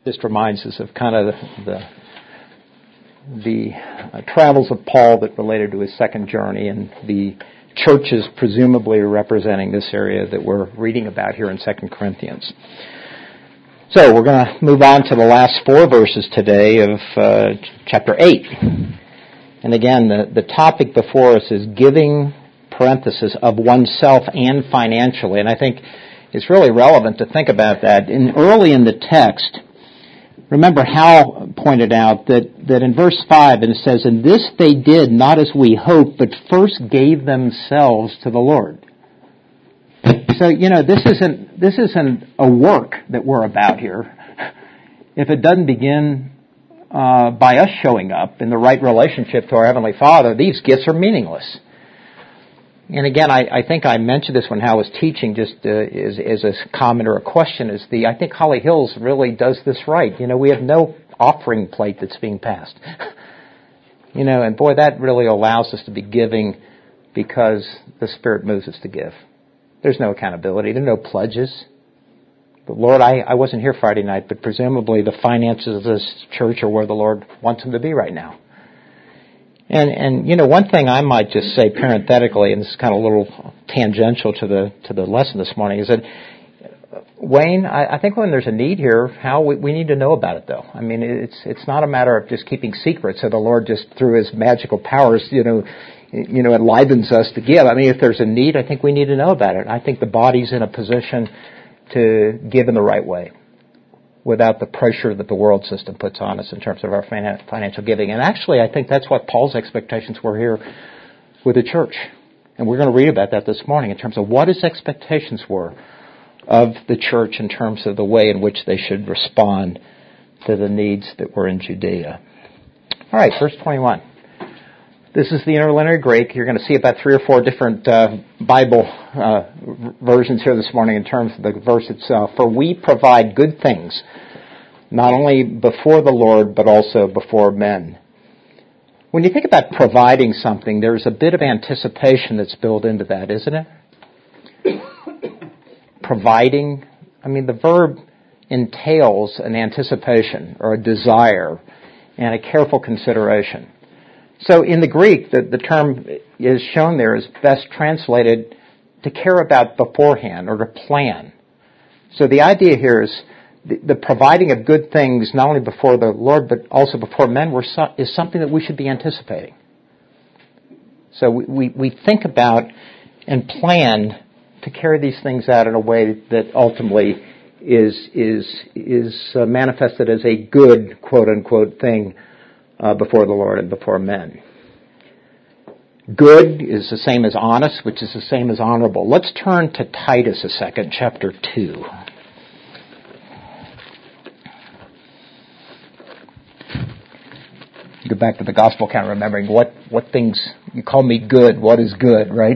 Just reminds us of kind of the travels of Paul that related to his second journey, and the churches presumably representing this area that we're reading about here in 2 Corinthians. So we're going to move on to the last 4 verses today of chapter 8. And again, the topic before us is giving, parenthesis, of oneself and financially. And I think it's really relevant to think about that. Early in the text, remember Hal pointed out that in verse 5 it says, "And this they did not as we hoped, but first gave themselves to the Lord." So, this isn't a work that we're about here. If it doesn't begin by us showing up in the right relationship to our Heavenly Father, these gifts are meaningless. And again, I think I mentioned this when Hal was teaching, just as a comment or a question, I think Holly Hills really does this right. We have no offering plate that's being passed. And boy, that really allows us to be giving because the Spirit moves us to give. There's no accountability. There are no pledges. But Lord, I wasn't here Friday night, but presumably the finances of this church are where the Lord wants them to be right now. And one thing I might just say parenthetically, and this is kind of a little tangential to the lesson this morning, is that Wayne, I think when there's a need here, we need to know about it, though. I mean, it's not a matter of just keeping secrets, so the Lord just through His magical powers, enlivens us to give. I mean, if there's a need, I think we need to know about it. I think the body's in a position to give in the right way, without the pressure that the world system puts on us in terms of our financial giving. And actually, I think that's what Paul's expectations were here with the church. And we're going to read about that this morning in terms of what his expectations were of the church in terms of the way in which they should respond to the needs that were in Judea. All right, verse 21. This is the interlinear Greek. You're going to see about 3 or 4 different Bible versions here this morning in terms of the verse itself. "For we provide good things, not only before the Lord, but also before men." When you think about providing something, there's a bit of anticipation that's built into that, isn't it? Providing, the verb entails an anticipation or a desire and a careful consideration. So in the Greek, the term is shown there as best translated to care about beforehand or to plan. So the idea here is the providing of good things not only before the Lord but also before men is something that we should be anticipating. So we think about and plan to carry these things out in a way that ultimately is manifested as a good, quote unquote, thing before the Lord and before men. Good is the same as honest, which is the same as honorable. Let's turn to Titus a second, chapter 2. Go back to the gospel account, remembering what things, you call me good, what is good, right?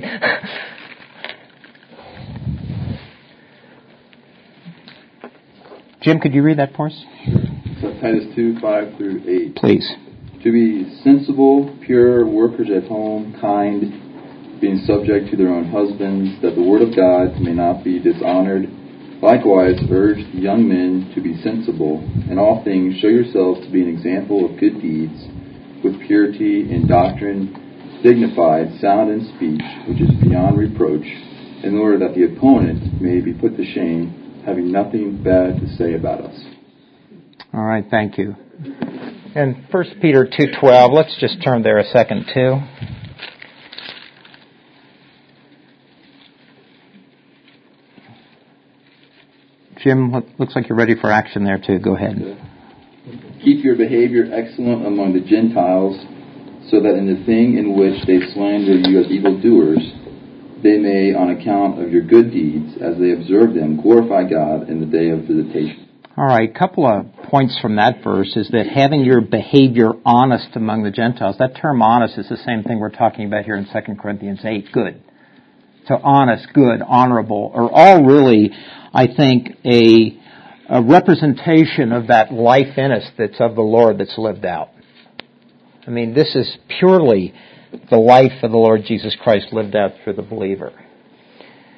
Jim, could you read that for us? So Titus 2, 5 through 8. Please. "To be sensible, pure, workers at home, kind, being subject to their own husbands, that the word of God may not be dishonored. Likewise, urge the young men to be sensible. In all things, show yourselves to be an example of good deeds, with purity in doctrine, dignified, sound in speech, which is beyond reproach, in order that the opponent may be put to shame, having nothing bad to say about us." All right, thank you. And 1 Peter 2:12, let's just turn there a second too. Jim, looks like you're ready for action there too. Go ahead. "Keep your behavior excellent among the Gentiles, so that in the thing in which they slander you as evildoers, they may, on account of your good deeds, as they observe them, glorify God in the day of visitation." All right, a couple of points from that verse is that having your behavior honest among the Gentiles, that term honest is the same thing we're talking about here in 2 Corinthians 8, good. So honest, good, honorable are all really, I think, a representation of that life in us that's of the Lord that's lived out. This is purely the life of the Lord Jesus Christ lived out through the believer.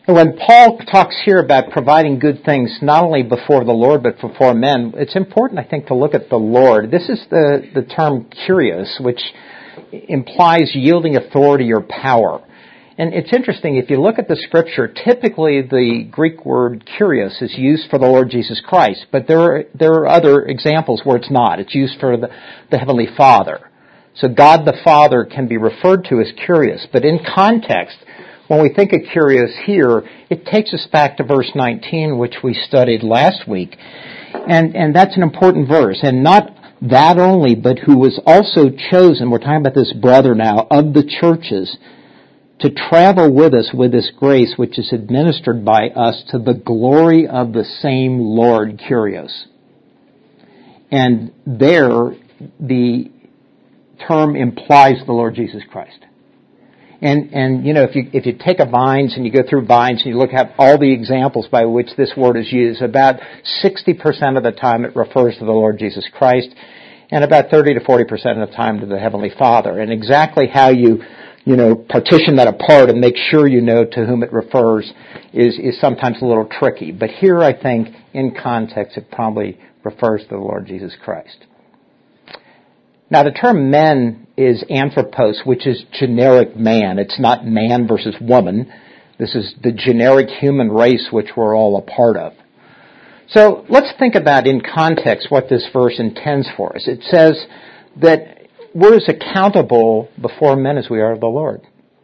And when Paul talks here about providing good things not only before the Lord but before men, it's important, I think, to look at the Lord. This is the term kurios, which implies yielding authority or power. And it's interesting, if you look at the Scripture, typically the Greek word kurios is used for the Lord Jesus Christ, but there are other examples where it's not. It's used for the Heavenly Father. So God the Father can be referred to as kurios, but in context, when we think of kurios here, it takes us back to verse 19, which we studied last week. And that's an important verse. And not that only, but who was also chosen, we're talking about this brother now, of the churches, to travel with us with this grace which is administered by us to the glory of the same Lord, kurios. And there, the term implies the Lord Jesus Christ. And you know, if you take a Vines and you go through Vines and you look at all the examples by which this word is used, about 60% of the time it refers to the Lord Jesus Christ, and about 30 to 40% of the time to the Heavenly Father. And exactly how you partition that apart and make sure you know to whom it refers is sometimes a little tricky. But here I think, in context, it probably refers to the Lord Jesus Christ. Now the term men is anthropos, which is generic man. It's not man versus woman. This is the generic human race which we're all a part of. So let's think about in context what this verse intends for us. It says that we're as accountable before men as we are of the Lord.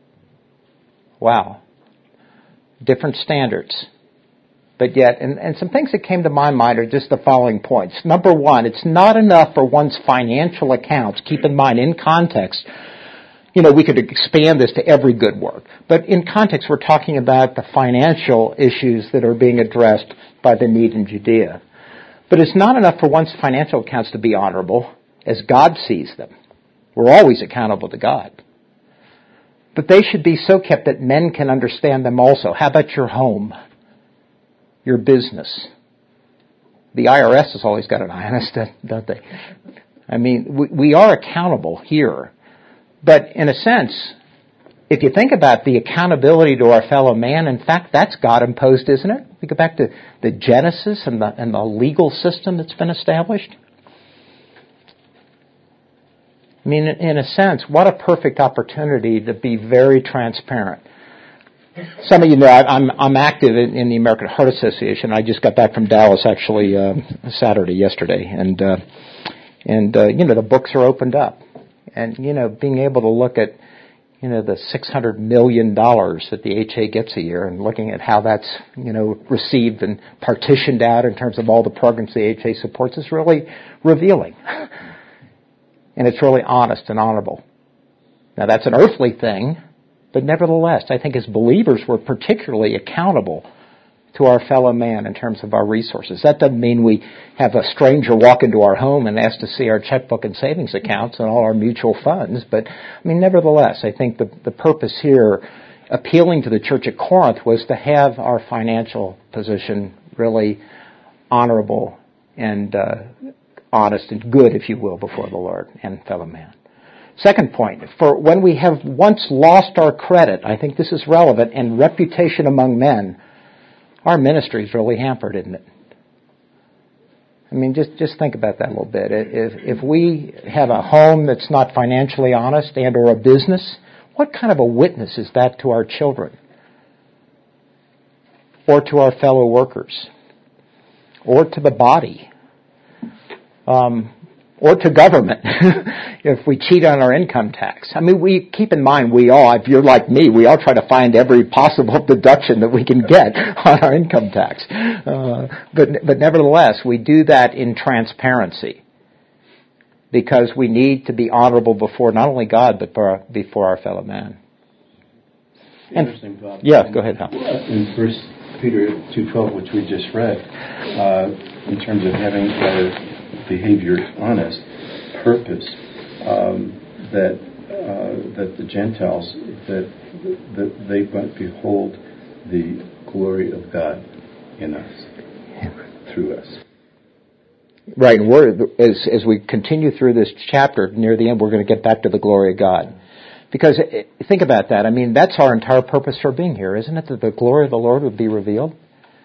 Wow. Different standards. But yet, and some things that came to my mind are just the following points. Number one, it's not enough for one's financial accounts. Keep in mind, in context, we could expand this to every good work. But in context, we're talking about the financial issues that are being addressed by the need in Judea. But it's not enough for one's financial accounts to be honorable as God sees them. We're always accountable to God. But they should be so kept that men can understand them also. How about your home? Your business? The IRS has always got an eye on us, don't they? I mean, we are accountable here. But in a sense, if you think about the accountability to our fellow man, in fact, that's God imposed, isn't it? We go back to the Genesis and the legal system that's been established. I mean, in a sense, what a perfect opportunity to be very transparent. Some of you know I'm active in the American Heart Association. I just got back from Dallas actually yesterday, and the books are opened up, and being able to look at the $600 million that the HA gets a year, and looking at how that's received and partitioned out in terms of all the programs the HA supports is really revealing. And it's really honest and honorable. Now that's an earthly thing, but nevertheless, I think as believers we're particularly accountable to our fellow man in terms of our resources. That doesn't mean we have a stranger walk into our home and ask to see our checkbook and savings accounts and all our mutual funds, but nevertheless, I think the purpose here, appealing to the church at Corinth, was to have our financial position really honorable and honest and good, if you will, before the Lord and fellow man. Second point, for when we have once lost our credit, I think this is relevant, and reputation among men, our ministry is really hampered, isn't it? I mean, just think about that a little bit. If we have a home that's not financially honest and or a business, what kind of a witness is that to our children? Or to our fellow workers? Or to the body? Or to government, if we cheat on our income tax. I mean, we keep in mind, if you're like me, we all try to find every possible deduction that we can get on our income tax. But nevertheless, we do that in transparency because we need to be honorable before not only God, but before our fellow man. Interesting thought. Yeah, go ahead, Hal. In 1 Peter 2:12, which we just read, in terms of having our behavior honest, purpose, that the Gentiles, that they might behold the glory of God in us, through us. Right, and as we continue through this chapter, near the end, we're going to get back to the glory of God. Because think about that. I mean, that's our entire purpose for being here, isn't it? That the glory of the Lord would be revealed.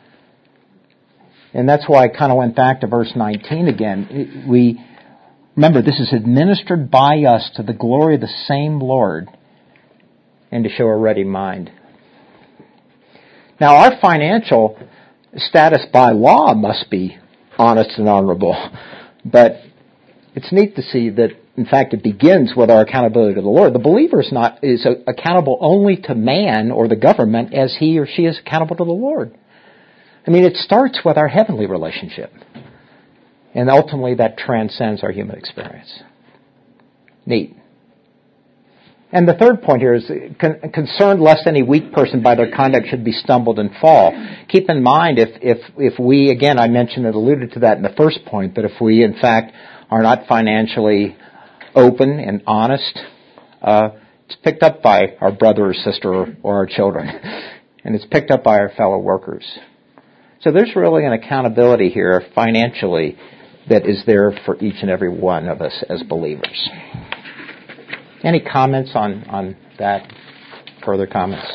And that's why I kind of went back to verse 19 again. Remember, this is administered by us to the glory of the same Lord and to show a ready mind. Now, our financial status by law must be honest and honorable. But it's neat to see that, in fact, it begins with our accountability to the Lord. The believer is accountable only to man or the government as he or she is accountable to the Lord. I mean, it starts with our heavenly relationship. And ultimately, that transcends our human experience. Neat. And the third point here is concerned lest any weak person by their conduct should be stumbled and fall. Keep in mind, if we, again, I mentioned and alluded to that in the first point, that if we, in fact, are not financially open and honest, it's picked up by our brother or sister or our children. And it's picked up by our fellow workers. So there's really an accountability here financially that is there for each and every one of us as believers. Any comments on that? Further comments?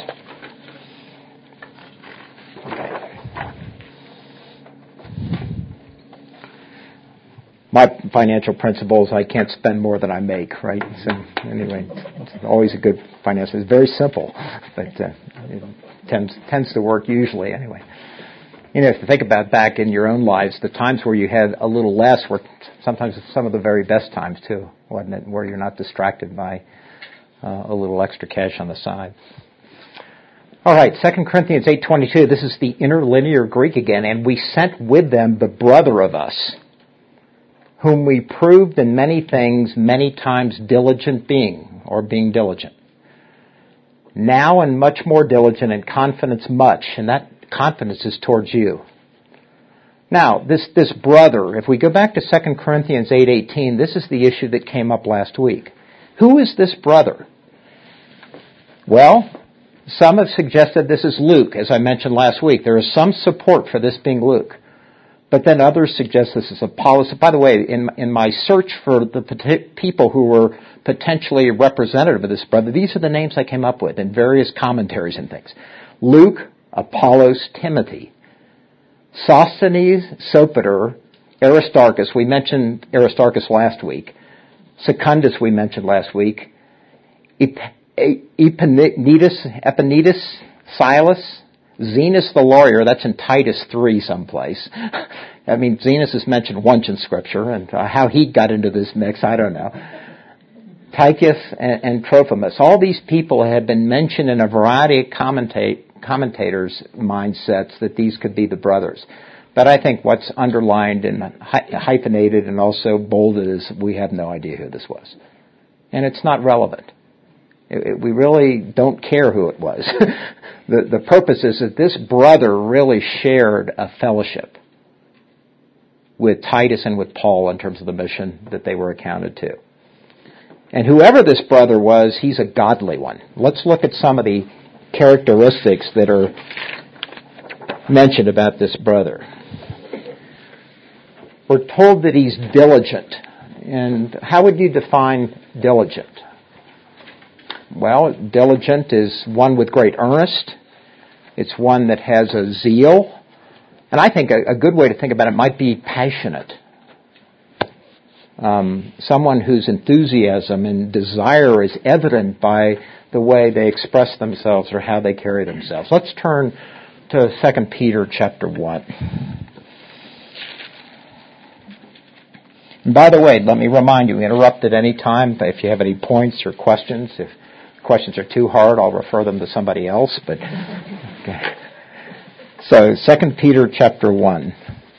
My financial principle is I can't spend more than I make, right? So anyway, it's always a good finance. It's very simple, but it tends to work usually anyway. You know, if you think about back in your own lives, the times where you had a little less were sometimes some of the very best times too, wasn't it? Where you're not distracted by a little extra cash on the side. All right, 2 Corinthians 8:22. This is the interlinear Greek again. And we sent with them the brother of us, whom we proved in many things, many times diligent being, or being diligent. Now and much more diligent, and confidence much, and that confidence is towards you. Now, this brother, if we go back to 2 Corinthians 8:18, this is the issue that came up last week. Who is this brother? Well, some have suggested this is Luke, as I mentioned last week. There is some support for this being Luke. But then others suggest this is Apollos. By the way, in my search for the people who were potentially representative of this brother, these are the names I came up with in various commentaries and things. Luke, Apollos, Timothy, Sosthenes, Sopater, Aristarchus. We mentioned Aristarchus last week. Secundus we mentioned last week. Epaenetus, Silas, Zenos the lawyer. That's in Titus 3 someplace. I mean, Zenos is mentioned once in Scripture, and how he got into this mix, I don't know. Tychus and Trophimus. All these people have been mentioned in a variety of commentators' mindsets that these could be the brothers. But I think what's underlined and hyphenated and also bolded is we have no idea who this was. And it's not relevant. We really don't care who it was. The purpose is that this brother really shared a fellowship with Titus and with Paul in terms of the mission that they were accounted to. And whoever this brother was, he's a godly one. Let's look at some of the characteristics that are mentioned about this brother. We're told that he's diligent. And how would you define diligent? Well, diligent is one with great earnest. It's one that has a zeal. And I think a good way to think about it might be passionate. Someone whose enthusiasm and desire is evident by the way they express themselves or how they carry themselves. Let's turn to 2 Peter chapter 1. And by the way, let me remind you, interrupt at any time if you have any points or questions. If questions are too hard, I'll refer them to somebody else. But okay. So, 2 Peter chapter 1.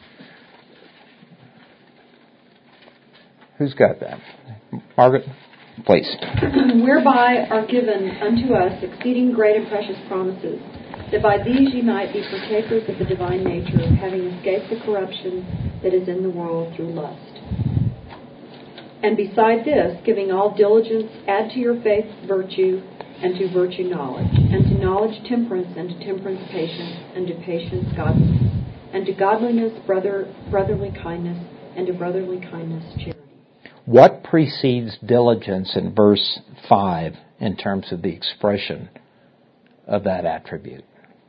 Who's got that? Margaret, please. Whereby are given unto us exceeding great and precious promises, that by these ye might be partakers of the divine nature, having escaped the corruption that is in the world through lust. And beside this, giving all diligence, add to your faith virtue, and to virtue knowledge, and to knowledge temperance, and to temperance patience, and to patience godliness, and to godliness brotherly kindness, and to brotherly kindness charity. What precedes diligence in verse 5 in terms of the expression of that attribute?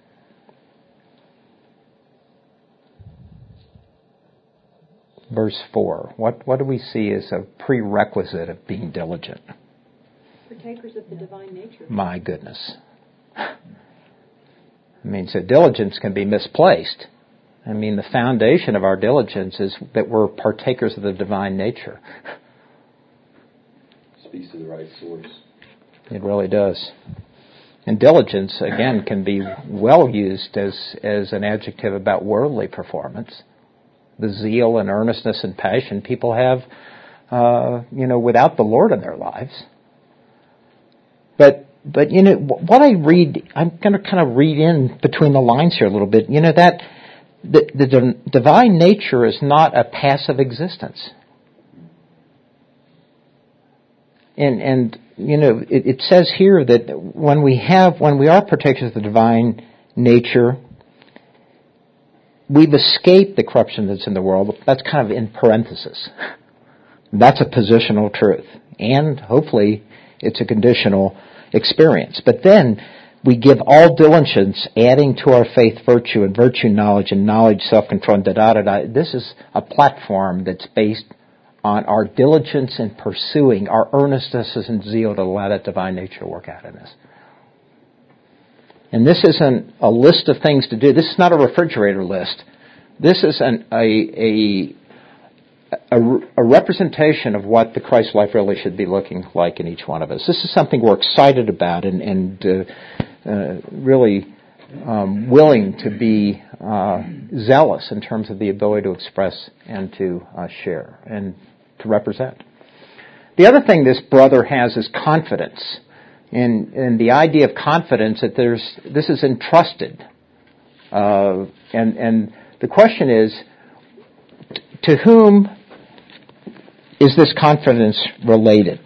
Verse 4. What do we see as a prerequisite of being diligent? Partakers of the divine nature. My goodness. I mean, so diligence can be misplaced. I mean, the foundation of our diligence is that we're partakers of the divine nature. Speaks to the right source. It really does. And diligence, again, can be well used as an adjective about worldly performance. The zeal and earnestness and passion people have, without the Lord in their lives. But what I read, I'm going to kind of read in between the lines here a little bit. That the divine nature is not a passive existence. And it says here that when we are partakers of the divine nature, we've escaped the corruption that's in the world. That's kind of in parenthesis. That's a positional truth. And hopefully it's a conditional experience. But then we give all diligence, adding to our faith virtue, and virtue knowledge, and knowledge self-control, and da-da-da-da. This is a platform that's based on our diligence in pursuing, our earnestness and zeal to allow that divine nature to work out in us. And this isn't a list of things to do. This is not a refrigerator list. This is a representation of what the Christ life really should be looking like in each one of us. This is something we're excited about and really willing to be zealous in terms of the ability to express and to share and to represent. The other thing this brother has is confidence. And the idea of confidence that this is entrusted. And the question is, to whom is this confidence related?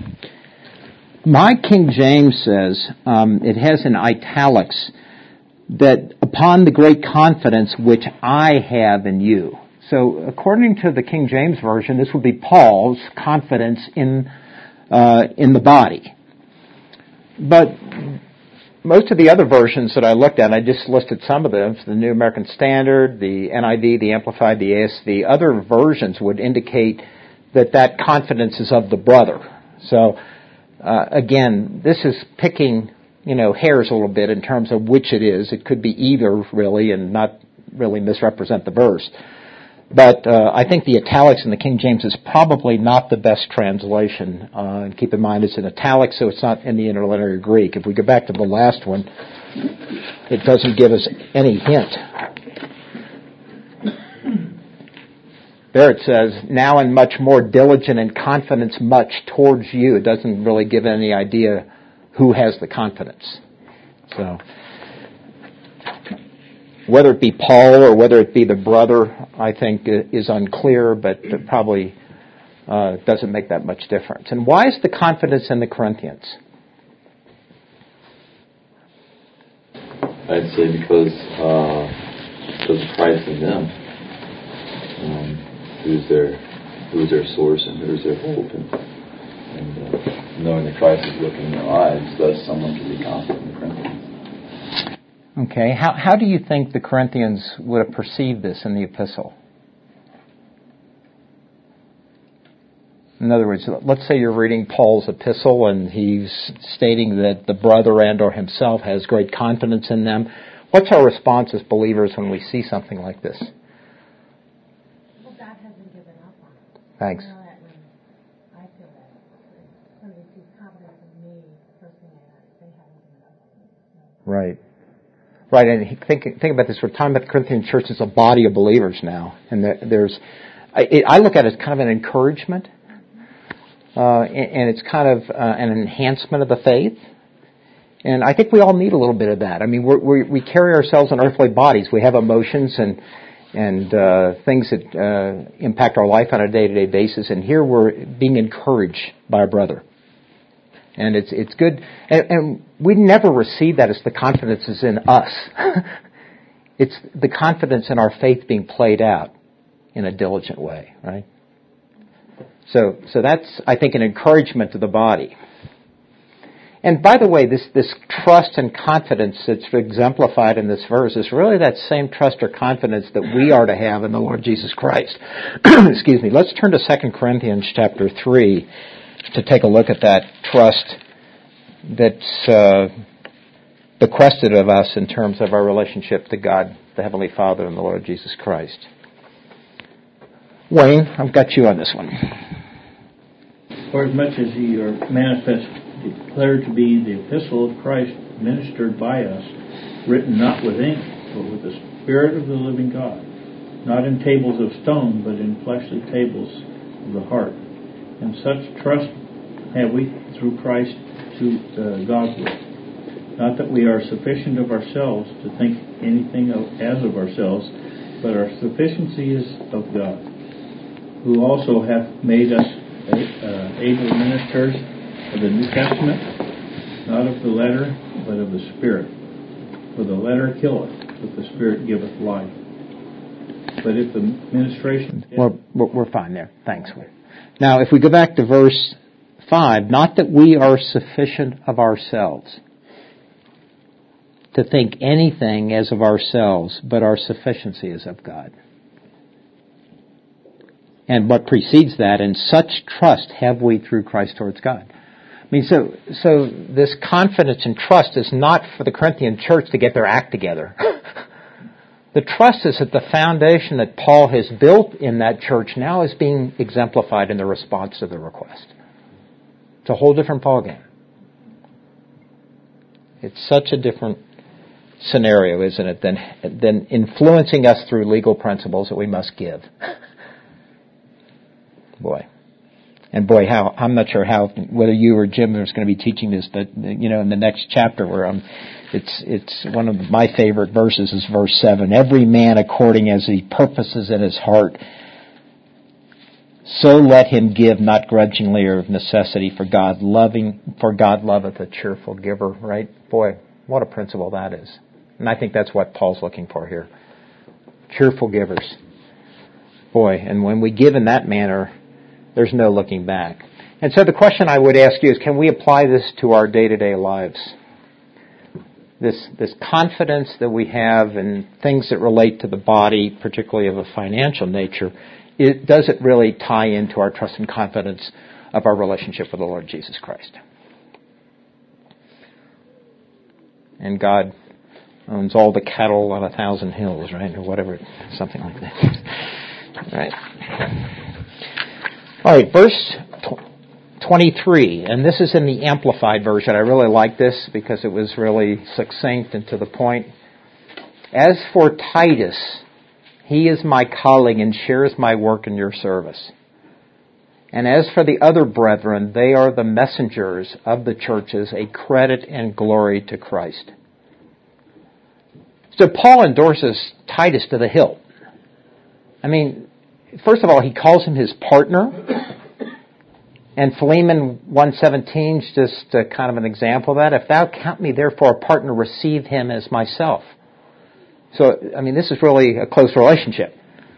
My King James says, it has in italics, that upon the great confidence which I have in you. So according to the King James Version, this would be Paul's confidence in the body. But most of the other versions that I looked at, I just listed some of them, the New American Standard, the NIV, the Amplified, the ASV, other versions would indicate that confidence is of the brother. So, again, this is picking, hairs a little bit in terms of which it is. It could be either, really, and not really misrepresent the verse. But I think the italics in the King James is probably not the best translation. And keep in mind it's in italics, so it's not in the interlinear Greek. If we go back to the last one, it doesn't give us any hint. There it says, now in much more diligent and confidence much towards you. It doesn't really give any idea who has the confidence. So whether it be Paul or whether it be the brother, I think is unclear, but it probably doesn't make that much difference. And why is the confidence in the Corinthians? I'd say because of Christ in them. Who's their source and who's their hope, and knowing that Christ is looking in their lives, thus someone can be confident in the Corinthians. Okay, how do you think the Corinthians would have perceived this in the epistle? In other words, let's say you're reading Paul's epistle and he's stating that the brother and or himself has great confidence in them. What's our response as believers when we see something like this? Well, God hasn't given up on it. Thanks. I know that when I feel that somebody sees confidence in me, personally, they haven't given up on me. Right. Right, and think about this. We're talking about the Corinthian church as a body of believers now, and I look at it as kind of an encouragement, and it's kind of an enhancement of the faith. And I think we all need a little bit of that. I mean, we carry ourselves in earthly bodies. We have emotions and things that impact our life on a day-to-day basis. And here we're being encouraged by our brother. And it's good. And we never receive that as the confidence is in us. It's the confidence in our faith being played out in a diligent way, right? So that's, I think, an encouragement to the body. And by the way, this trust and confidence that's exemplified in this verse is really that same trust or confidence that we are to have in the Lord Jesus Christ. Excuse me. Let's turn to 2 Corinthians chapter 3 to take a look at that trust that's bequested of us in terms of our relationship to God, the Heavenly Father, and the Lord Jesus Christ. Wayne, I've got you on this one. For as much as ye are manifest declared to be the epistle of Christ ministered by us, written not with ink, but with the Spirit of the living God, not in tables of stone, but in fleshly tables of the heart. And such trust have we through Christ to Godward. Not that we are sufficient of ourselves to think anything as of ourselves, but our sufficiency is of God, who also hath made us able ministers of the New Testament, not of the letter, but of the Spirit. For the letter killeth, but the Spirit giveth life. But if the ministration... We're fine there. Thanks. Now, if we go back to verse 5, not that we are sufficient of ourselves to think anything as of ourselves, but our sufficiency is of God. And what precedes that, and such trust have we through Christ towards God. I mean, so this confidence and trust is not for the Corinthian church to get their act together. The trust is that the foundation that Paul has built in that church now is being exemplified in the response to the request. It's a whole different ballgame. It's such a different scenario, isn't it, than influencing us through legal principles that we must give. Boy, how I'm not sure whether you or Jim is going to be teaching this, but in the next chapter where it's one of my favorite verses is verse 7. Every man according as he purposes in his heart, so let him give, not grudgingly or of necessity, for God loveth a cheerful giver. Right? Boy, what a principle that is. And I think that's what Paul's looking for here. Cheerful givers. Boy, and when we give in that manner, there's no looking back. And so the question I would ask you is, can we apply this to our day-to-day lives? This confidence that we have in things that relate to the body, particularly of a financial nature, does it really tie into our trust and confidence of our relationship with the Lord Jesus Christ? And God owns all the cattle on 1,000 hills, right? Or whatever, something like that. Right. All right, verse 23, and this is in the Amplified version. I really like this because it was really succinct and to the point. As for Titus, he is my colleague and shares my work in your service. And as for the other brethren, they are the messengers of the churches, a credit and glory to Christ. So Paul endorses Titus to the hilt. I mean, first of all, he calls him his partner. And Philemon 1:17 is just kind of an example of that. If thou count me therefore a partner, receive him as myself. So, I mean, this is really a close relationship.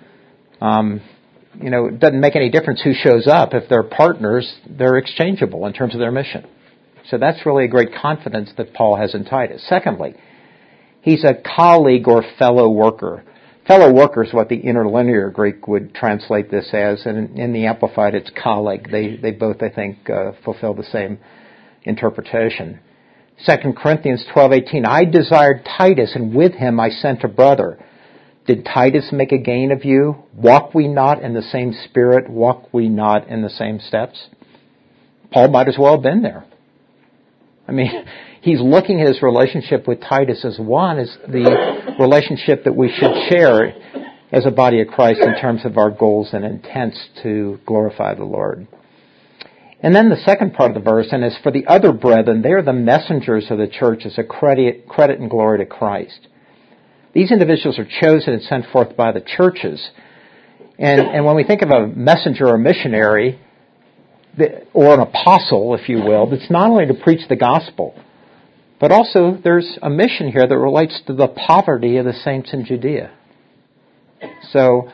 It doesn't make any difference who shows up. If they're partners, they're exchangeable in terms of their mission. So that's really a great confidence that Paul has in Titus. Secondly, he's a colleague or fellow worker. Fellow worker is what the interlinear Greek would translate this as, and in the Amplified it's colleague. They both, I think, fulfill the same interpretation. 2 Corinthians 12:18, I desired Titus, and with him I sent a brother. Did Titus make a gain of you? Walk we not in the same spirit? Walk we not in the same steps? Paul might as well have been there. I mean, he's looking at his relationship with Titus as the relationship that we should share as a body of Christ in terms of our goals and intents to glorify the Lord. And then the second part of the verse, and as for the other brethren, they are the messengers of the church as a credit and glory to Christ. These individuals are chosen and sent forth by the churches. And when we think of a messenger or missionary, or an apostle, if you will, that's not only to preach the gospel, but also there's a mission here that relates to the poverty of the saints in Judea. So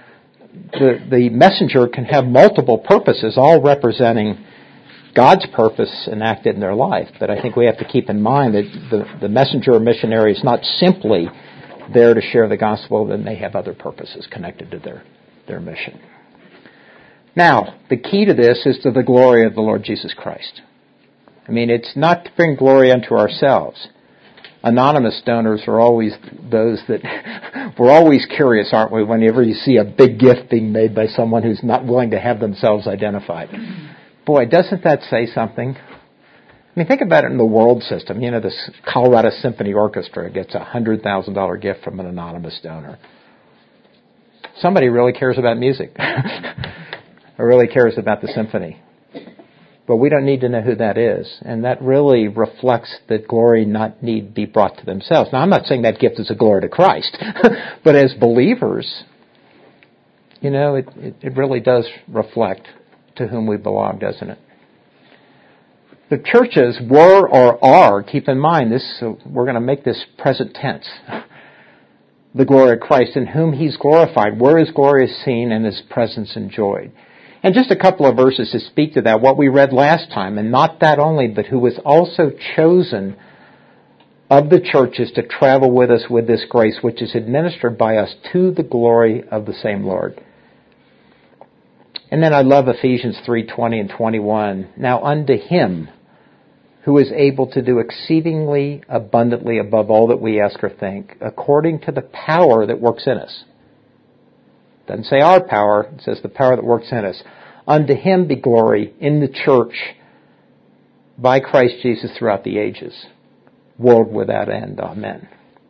the messenger can have multiple purposes, all representing God's purpose enacted in their life. But I think we have to keep in mind that the messenger or missionary is not simply there to share the gospel, then they have other purposes connected to their mission. Now, the key to this is to the glory of the Lord Jesus Christ. I mean, it's not to bring glory unto ourselves. Anonymous donors are always those that we're always curious, aren't we, whenever you see a big gift being made by someone who's not willing to have themselves identified. Boy, doesn't that say something? I mean, think about it in the world system. You know, this Colorado Symphony Orchestra gets a $100,000 gift from an anonymous donor. Somebody really cares about music. Or really cares about the symphony. But we don't need to know who that is. And that really reflects that glory not need be brought to themselves. Now, I'm not saying that gift is a glory to Christ. But as believers, you know, it really does reflect to whom we belong, doesn't it? The churches were or are, keep in mind this, we're going to make this present tense, the glory of Christ, in whom He's glorified, where His glory is seen and His presence enjoyed. And just a couple of verses to speak to that, what we read last time, and not that only, but who was also chosen of the churches to travel with us with this grace, which is administered by us to the glory of the same Lord. And then I love Ephesians 3:20 and 21. Now unto Him who is able to do exceedingly abundantly above all that we ask or think, according to the power that works in us. It doesn't say our power, it says the power that works in us. Unto Him be glory in the church by Christ Jesus throughout the ages, world without end. Amen.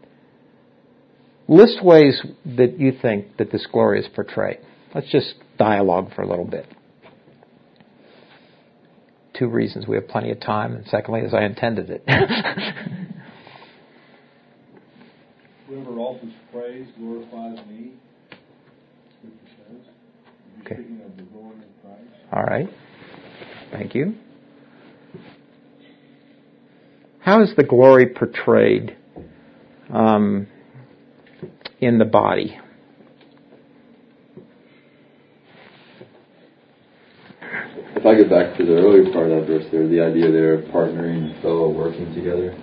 List ways that you think that this glory is portrayed. Let's just dialogue for a little bit. 2 reasons: we have plenty of time, and secondly, as I intended it. Whoever offers praise glorifies me. Okay. Speaking of the glory of Christ. All right. Thank you. How is the glory portrayed in the body? If I get back to the earlier part of that verse there, the idea there of partnering, fellow working together,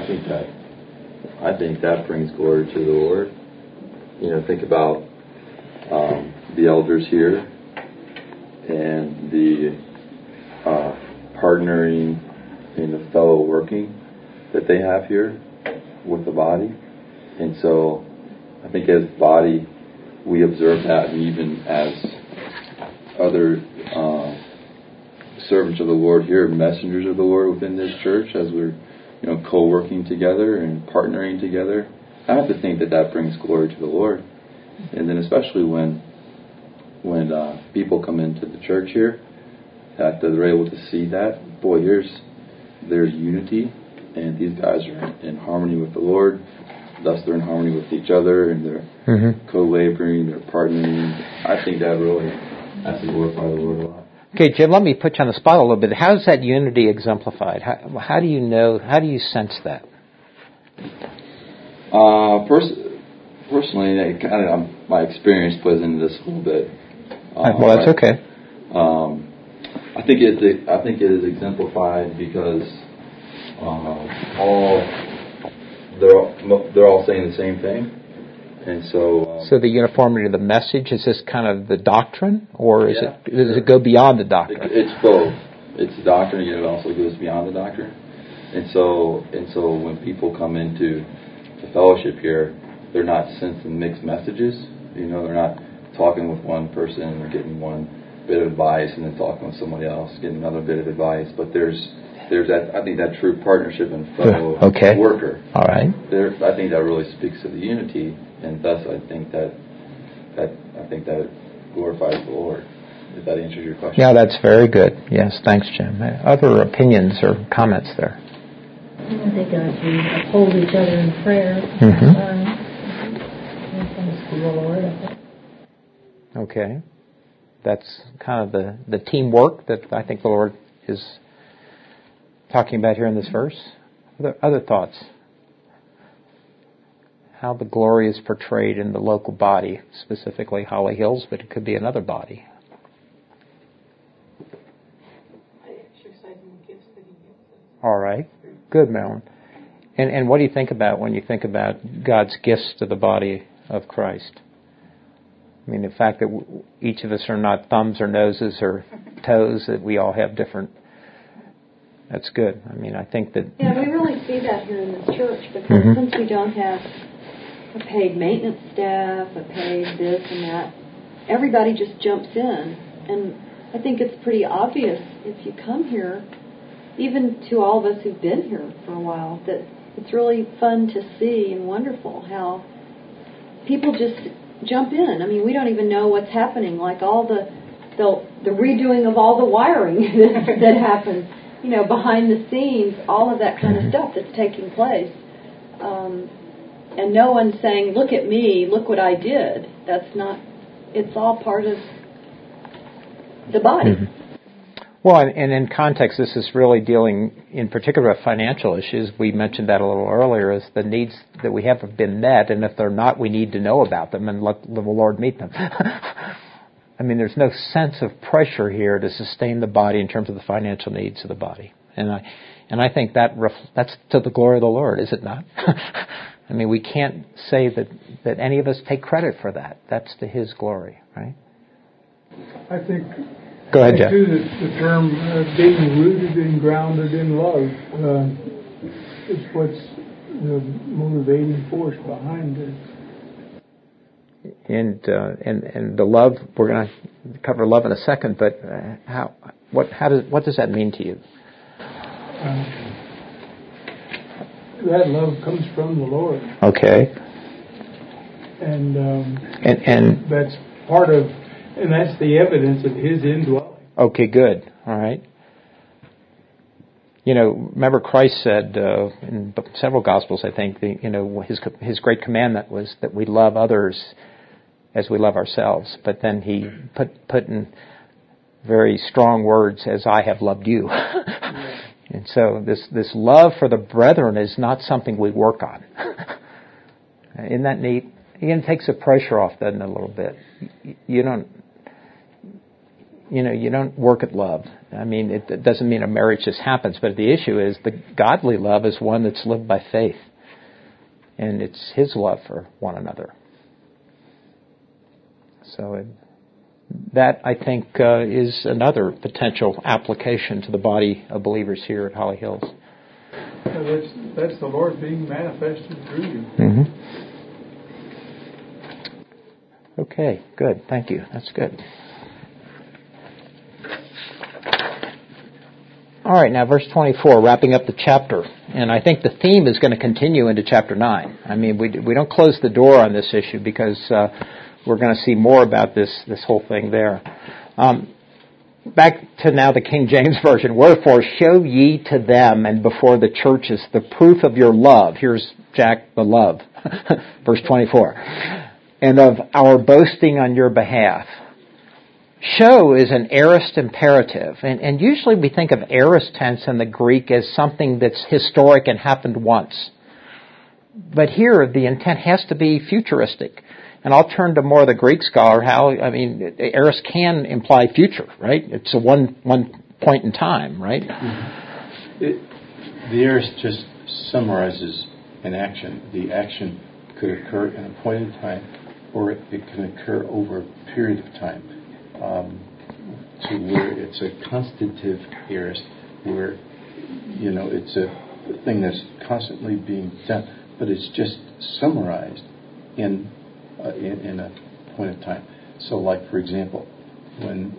I think that brings glory to the Lord. You know, think about the elders here and the partnering and the fellow working that they have here with the body. And so I think as body, we observe that, and even as other servants of the Lord here, messengers of the Lord within this church, as we're co-working together and partnering together, I have to think that brings glory to the Lord. And then especially when people come into the church here, that they're able to see that, boy, there's unity, and these guys are in harmony with the Lord. Thus, they're in harmony with each other, and they're co-laboring, they're partnering. I think that really has to glorify the Lord a lot. Okay, Jim, let me put you on the spot a little bit. How is that unity exemplified? How do you know? How do you sense that? Personally, my experience plays into this a little bit. Well, that's okay. I think it is exemplified because they're all saying the same thing, and so. So the uniformity of the message, is this kind of the doctrine, or does it go beyond the doctrine? It's both. It's the doctrine, and it also goes beyond the doctrine. And so when people come into the fellowship here, they're not sensing mixed messages. They're not talking with one person and getting one bit of advice, and then talking with somebody else, getting another bit of advice. But there's that, I think, that true partnership and fellow worker. All right. I think that really speaks to the unity, and thus I think that glorifies the Lord. If that answers your question. Yeah, that's very good. Yes, thanks, Jim. Other opinions or comments there? I think as we uphold each other in prayer, thanks to the Lord. Okay. That's kind of the teamwork that I think the Lord is talking about here in this verse. Other thoughts? how the glory is portrayed in the local body, specifically Holly Hills, but it could be another body. By exercising the gifts that He gives us. All right. Good, Marilyn. And what do you think about when you think about God's gifts to the body of Christ? I mean, the fact that each of us are not thumbs or noses or toes, that we all have different... That's good. I mean, I think that... Yeah, we really see that here in this church, because since we don't have a paid maintenance staff, a paid this and that, everybody just jumps in. And I think it's pretty obvious if you come here, even to all of us who've been here for a while, that it's really fun to see and wonderful how people just jump in. I mean, we don't even know what's happening, like all the redoing of all the wiring that happens, you know, behind the scenes, all of that kind of stuff that's taking place. And no one's saying, look at me, look what I did. That's not, it's all part of the body. Mm-hmm. Well, and in context, this is really dealing in particular with financial issues. We mentioned that a little earlier, is the needs that we have been met, and if they're not, we need to know about them and let the Lord meet them. I mean, there's no sense of pressure here to sustain the body in terms of the financial needs of the body. And I think that's to the glory of the Lord, is it not? I mean, we can't say that any of us take credit for that. That's to His glory, right? I think... Go ahead, Jeff. Too, the term being rooted and grounded in love is what's the motivating force behind it. And the love, we're going to cover love in a second, but what does that mean to you? That love comes from the Lord. Okay. And that's part of, and that's the evidence of His indwelling. Okay, good. All right. You know, remember Christ said in several Gospels, I think, His great commandment was that we love others as we love ourselves. But then He put in very strong words, as I have loved you. And so this love for the brethren is not something we work on. Isn't that neat? It takes the pressure off, doesn't it, a little bit? You don't work at love. I mean, it doesn't mean a marriage just happens, but the issue is the godly love is one that's lived by faith. And it's His love for one another. So that, I think, is another potential application to the body of believers here at Holly Hills. That's the Lord being manifested through you. Mm-hmm. Okay, good. Thank you. That's good. All right, now verse 24, wrapping up the chapter. And I think the theme is going to continue into chapter 9. I mean, we don't close the door on this issue because we're going to see more about this whole thing there. Back to now the King James Version. Wherefore, show ye to them and before the churches the proof of your love. Here's Jack, the love. Verse 24. And of our boasting on your behalf. Show is an aorist imperative, and usually we think of aorist tense in the Greek as something that's historic and happened once. But here, the intent has to be futuristic. And I'll turn to more of the Greek scholar, aorist can imply future, right? It's a one point in time, right? The aorist just summarizes an action. The action could occur in a point in time, or it can occur over a period of time. To where it's a constantive aorist, where it's a thing that's constantly being done, but it's just summarized in a point of time. So, like for example, when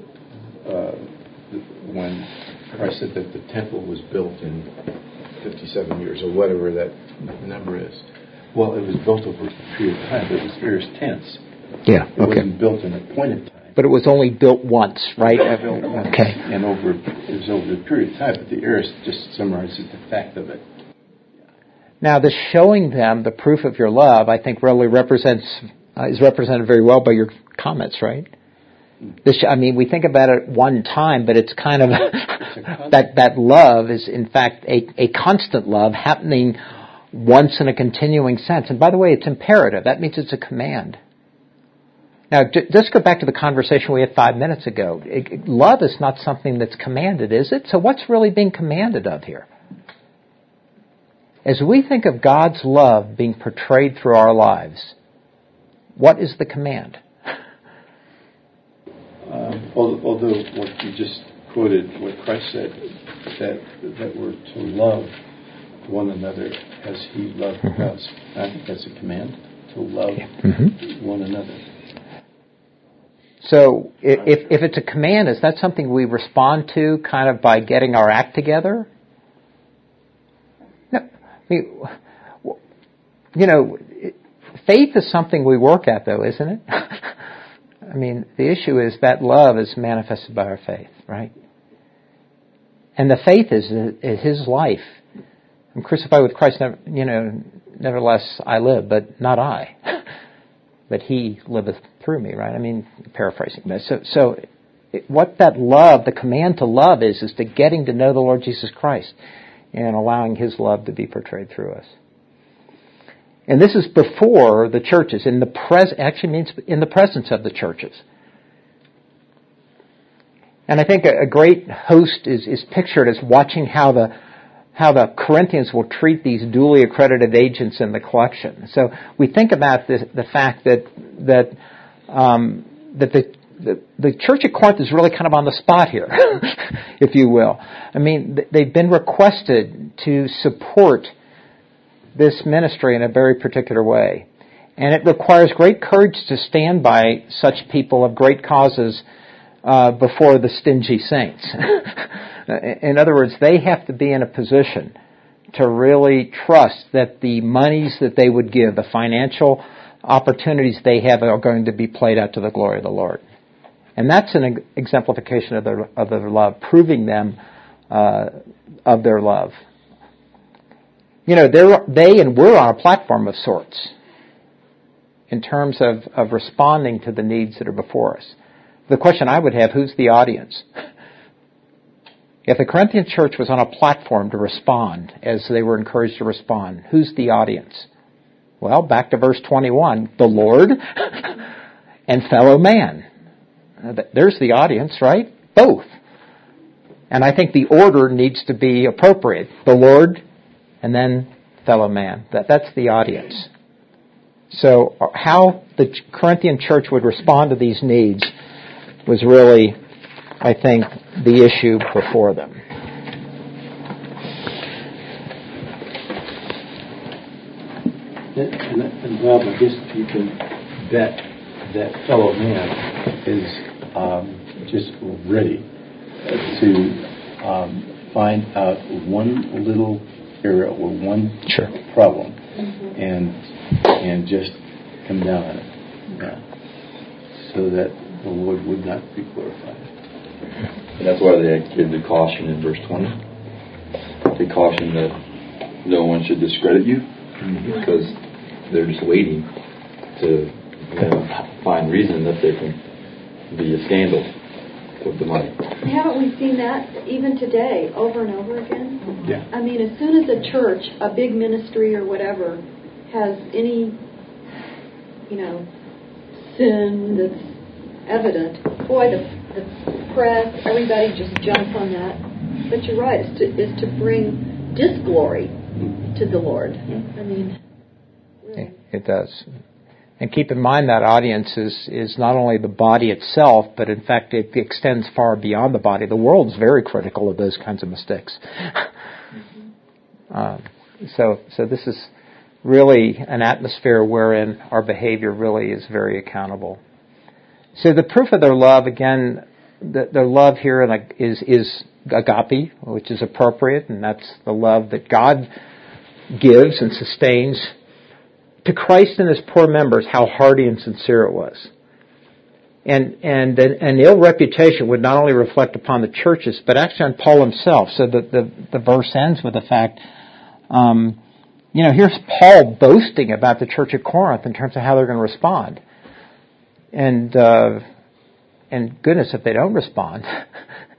Christ said that the temple was built in 57 years or whatever that number is, well, it was built over a period of time, but it was aorist tense. Yeah. It wasn't built in a point of time. But it was only built once, right? Okay. And it was over a period of time, but the aorist just summarizes the fact of it. Now, the showing them the proof of your love, I think, really is represented very well by your comments, right? We think about it one time, but it's kind of that love is in fact a constant love happening once in a continuing sense. And by the way, it's imperative. That means it's a command. Now, just go back to the conversation we had 5 minutes ago. Love is not something that's commanded, is it? So what's really being commanded of here? As we think of God's love being portrayed through our lives, what is the command? Although what you just quoted, what Christ said, that we're to love one another as He loved us. I think that's a command, to love one another. So if it's a command, is that something we respond to kind of by getting our act together? No. I mean, faith is something we work at, though, isn't it? I mean, the issue is that love is manifested by our faith, right? And the faith is His life. I'm crucified with Christ, nevertheless I live, but not I. But He liveth through me, right? I mean, paraphrasing. So what that love, the command to love is to getting to know the Lord Jesus Christ and allowing His love to be portrayed through us. And this is before the churches. Actually means in the presence of the churches. And I think a great host is pictured as watching how the Corinthians will treat these duly accredited agents in the collection. So we think about the fact that the Church at Corinth is really kind of on the spot here, if you will. I mean, they've been requested to support this ministry in a very particular way. And it requires great courage to stand by such people of great causes before the stingy saints. In other words, they have to be in a position to really trust that the monies that they would give, the financial opportunities they have, are going to be played out to the glory of the Lord. And that's an exemplification of their love, proving them of their love. They and we're on a platform of sorts in terms of responding to the needs that are before us. The question I would have, who's the audience? If the Corinthian church was on a platform to respond, as they were encouraged to respond, who's the audience? Well, back to verse 21, the Lord and fellow man. There's the audience, right? Both. And I think the order needs to be appropriate. The Lord and then fellow man. That's the audience. So how the Corinthian church would respond to these needs was really, I think, the issue before them. And Bob, I guess you can bet that fellow man is just ready to find out one little area or one problem and just come down on it, so that the Lord would not be glorified. And that's why they give the caution in verse 20. They caution that no one should discredit you, because they're just waiting to find reason that there can be a scandal with the money. Haven't we seen that even today, over and over again? Yeah. I mean, as soon as a church, a big ministry or whatever, has any, sin that's evident, boy, the press, everybody just jumps on that. But you're right, is to bring disglory to the Lord. I mean, really. It does. And keep in mind that audience is not only the body itself, but in fact it extends far beyond the body. The world's very critical of those kinds of mistakes. So this is really an atmosphere wherein our behavior really is very accountable. So the proof of their love, again, their love here is agape, which is appropriate, and that's the love that God gives and sustains. To Christ and His poor members, how hearty and sincere it was. And an ill reputation would not only reflect upon the churches, but actually on Paul himself. So the verse ends with the fact, here's Paul boasting about the church at Corinth in terms of how they're going to respond. And goodness, if they don't respond,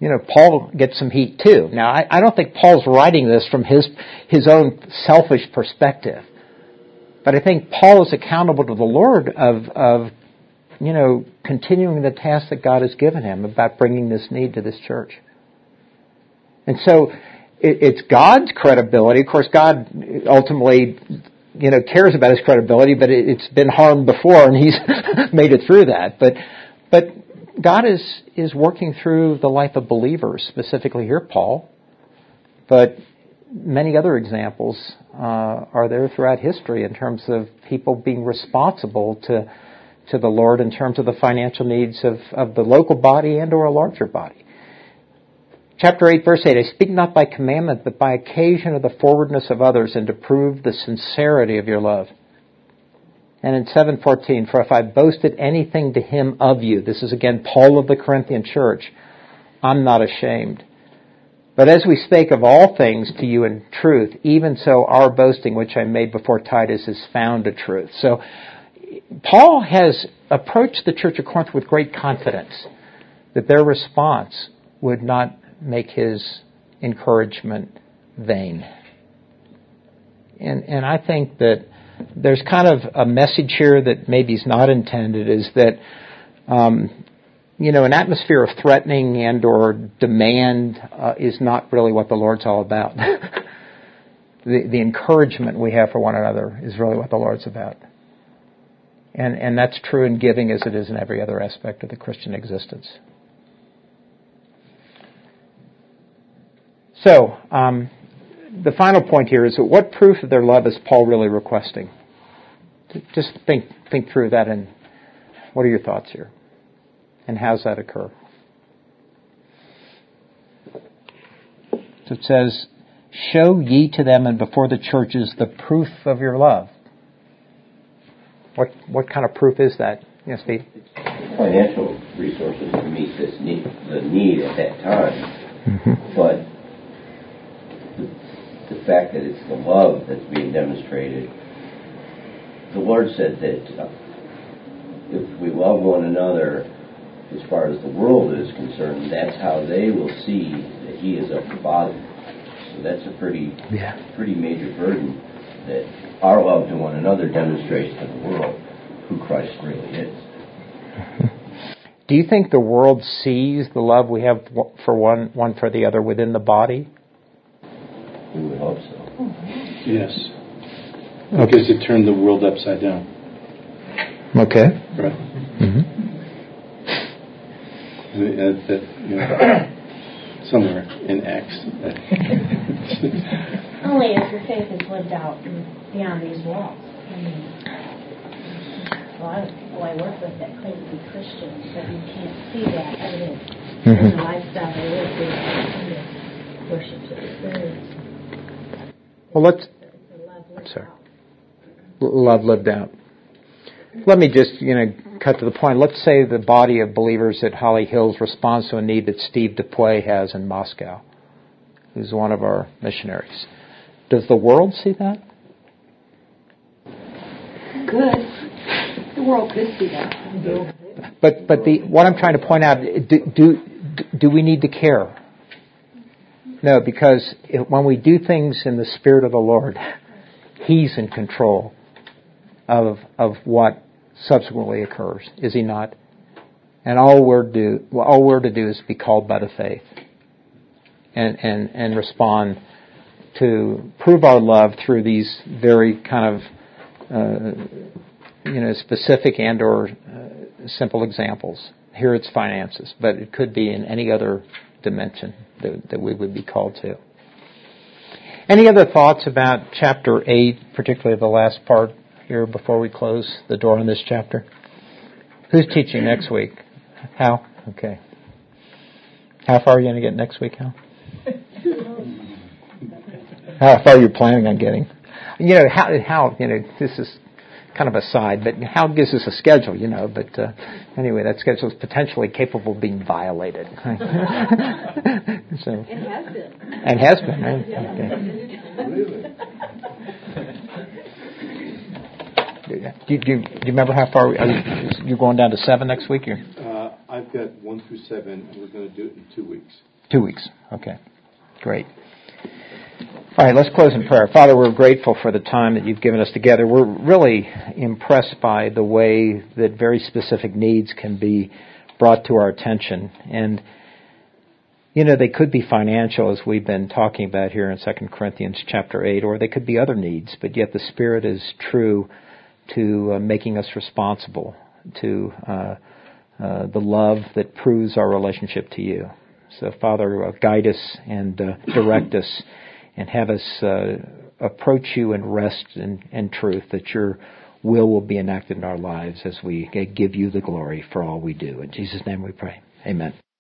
Paul gets some heat too. Now, I don't think Paul's writing this from his own selfish perspective. But I think Paul is accountable to the Lord of continuing the task that God has given him about bringing this need to this church. And so it's God's credibility. Of course, God ultimately, cares about his credibility, but it's been harmed before, and he's made it through that. But God is working through the life of believers, specifically here, Paul. But many other examples are there throughout history in terms of people being responsible to the Lord in terms of the financial needs of the local body and or a larger body. Chapter 8, verse 8, I speak not by commandment, but by occasion of the forwardness of others, and to prove the sincerity of your love. And in 7:14, for if I boasted anything to him of you, this is again Paul of the Corinthian church, I'm not ashamed. But as we spake of all things to you in truth, even so our boasting which I made before Titus is found a truth. So Paul has approached the church of Corinth with great confidence that their response would not make his encouragement vain. And I think that there's kind of a message here that maybe is not intended, is that an atmosphere of threatening and or demand is not really what the Lord's all about. The encouragement we have for one another is really what the Lord's about. And that's true in giving as it is in every other aspect of the Christian existence. So, the final point here is that what proof of their love is Paul really requesting? Just think through that, and what are your thoughts here? And how does that occur? So it says, show ye to them and before the churches the proof of your love. What kind of proof is that? Yes, Steve? Financial resources to meet the need at that time. Mm-hmm. But the fact that it's the love that's being demonstrated, the Lord said that if we love one another as far as the world is concerned, that's how they will see that He is of the Father. So that's a pretty major burden, that our love to one another demonstrates to the world who Christ really is. Do you think the world sees the love we have for one for the other within the body? We would hope so. Yes. Because it turned the world upside down. Okay. Right. Mm-hmm. Somewhere in Acts. Only as your faith is lived out beyond these walls. I mean, a lot of people I work with that claim to be Christians, but you can't see that evidence in the lifestyle they live through worship to experience. Well, love lived out. Let me just, cut to the point. Let's say the body of believers at Holly Hills responds to a need that Steve Dupuy has in Moscow, who's one of our missionaries. Does the world see that? Good. The world could see that. But what I'm trying to point out, do we need to care? No, because when we do things in the Spirit of the Lord, He's in control of what subsequently occurs, is He not? And all we're to do is be called by the faith and respond to prove our love through these very kind of specific and or simple examples. Here it's finances, but it could be in any other dimension that we would be called to. Any other thoughts about chapter 8, particularly the last part here before we close the door on this chapter? Who's teaching next week? Hal? Okay. How far are you going to get next week, Hal? How far are you planning on getting? How this is kind of a side, but Hal gives us a schedule, but anyway, that schedule is potentially capable of being violated. So, it has been. And has been, right? Okay. Do you remember how far you're going down to 7 next week? Or? I've got 1 through 7, and we're going to do it in 2 weeks. 2 weeks. Okay. Great. All right, let's close in prayer. Father, we're grateful for the time that you've given us together. We're really impressed by the way that very specific needs can be brought to our attention. And, they could be financial, as we've been talking about here in 2 Corinthians chapter 8, or they could be other needs, but yet the Spirit is true to making us responsible to the love that proves our relationship to you. So, Father, guide us and direct us and have us approach you and rest in truth, that your will be enacted in our lives as we give you the glory for all we do. In Jesus' name we pray. Amen.